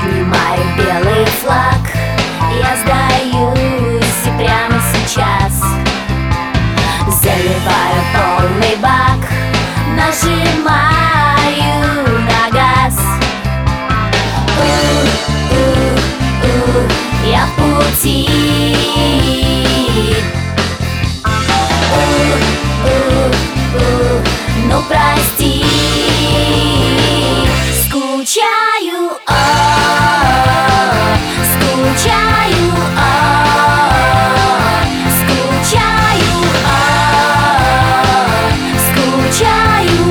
Поднимаю белый флаг, я сдаюсь и прямо сейчас заливаю полный бак, нажимаю на газ. Я в пути. Ну прости, скучаю, скучаю, скучаю, скучаю,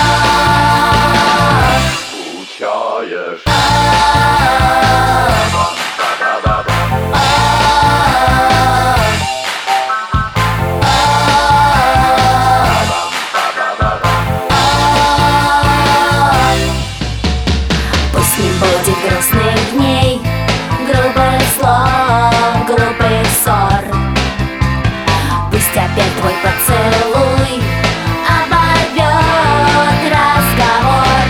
Скучаешь. Пусть не будет грустных дней, грубых слов, глупых ссор. Пусть опять твой поцелуй оборвет разговор.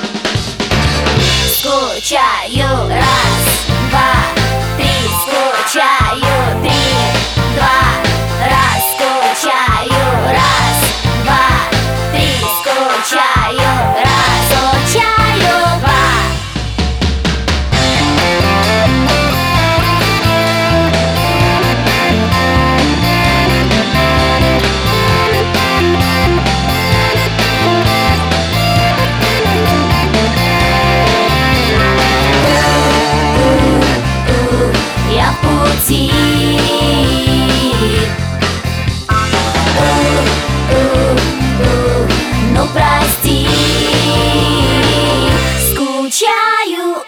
Скучаю, раз, два, три, скучаю, три, два, раз, скучаю, раз, два, три, скучаю, раз, скучаю, два. Я в пути. Ну прости, скучаю,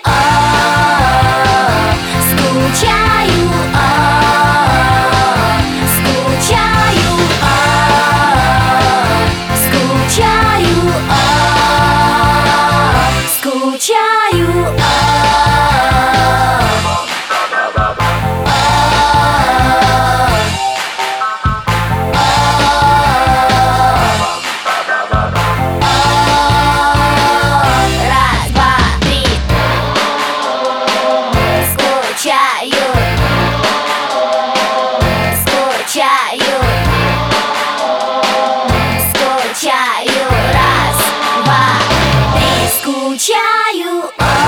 скучаю, скучаю, скучаю, скучаю. Раз, два, три. Скучаю, скучаю, скучаю. Раз, два, три. Скучаю.